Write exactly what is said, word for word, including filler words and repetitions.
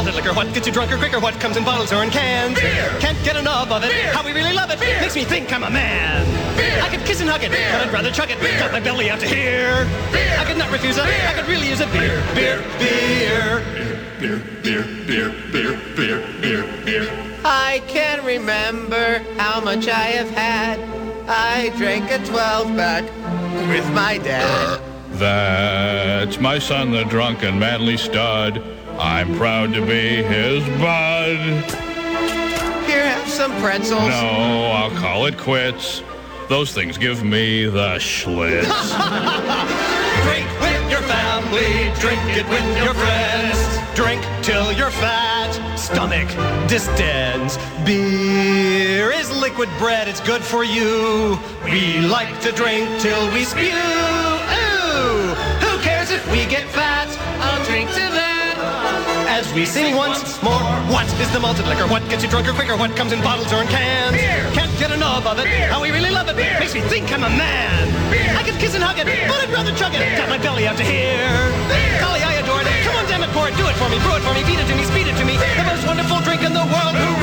malted liquor. What gets you drunker quicker? What comes in bottles or in cans? Beer. Can't get enough of it. Beer. How we really love it. Beer. Makes me think I'm a man. Beer. I could kiss and hug it, Beer. but I'd rather chug it. Beer. Got my belly out to here. Beer. I could not refuse it. Beer. I could really use it. Beer, beer, beer. Beer, beer, beer, beer, beer, beer, beer. I can remember how much I have had. I drank a twelve-pack with my dad. That's my son, the drunken manly stud. I'm proud to be his bud. Here, have some pretzels. No, I'll call it quits. Those things give me the schlitz. Drink with your family, drink it with your friends. Drink till you're fat, stomach distends. Beer is liquid bread, it's good for you. We like to drink till we spew. Ooh, who cares if we get fat? I'll drink to that. As we sing once more, what is the malted liquor? What gets you drunker quicker? What comes in bottles or in cans? Beer. Can't get enough of it. Beer. How we really love it. Beer. Makes me think I'm a man. Beer. I could kiss and hug it, Beer. but I'd rather chug it. Beer. Got my belly out to here. Beer. Golly, I adore it. Beer. Come on, damn it, pour it. Do it for me. Brew it for me. Feed it to me. Speed it to me. Beer. The most wonderful drink in the world. Who